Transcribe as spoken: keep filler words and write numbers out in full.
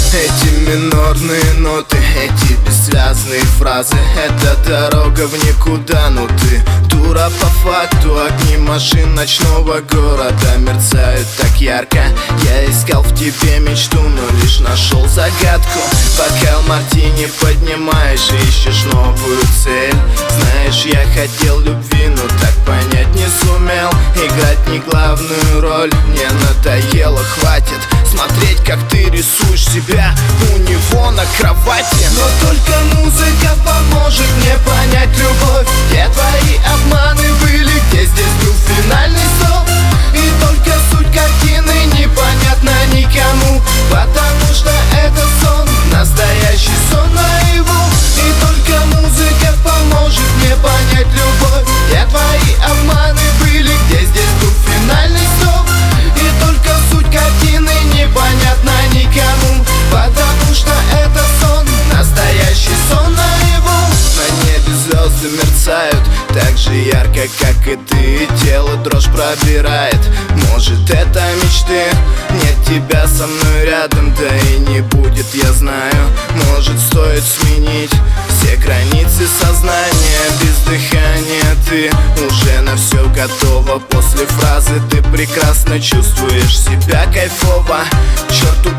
Эти минорные ноты, эти бессвязные фразы, это дорога в никуда, но ты дура по факту. Огни машин ночного города мерцают так ярко. Я искал в тебе мечту, но лишь нашел загадку. Бокал мартини поднимаешь и ищешь новую цель. Знаешь, я хотел любви, но так понять не сумел. Играть не главную роль, мне надоело, хватит смотреть, как ты рисуешь себя у него на кровати. Но только музыка поможет мне понять любовь. Где твои обманы были, где здесь был финальный сон? И только суть картины непонятна никому, потому что это сон, настоящий сон наяву. И только музыка поможет мне понять любовь. Где твои обманы были, где здесь был финальный сон? И только суть картины непонятна никому, потому что это сон, настоящий сон наяву. На небе звезды мерцают так же ярко, как и ты. Тело дрожь пробирает, может это мечты. Нет тебя со мной рядом, да и не будет, я знаю. Может стоит сменить все границы сознания. Без дыхания ты уже на все готова. После фразы ты прекрасно чувствуешь себя кайфово. К черту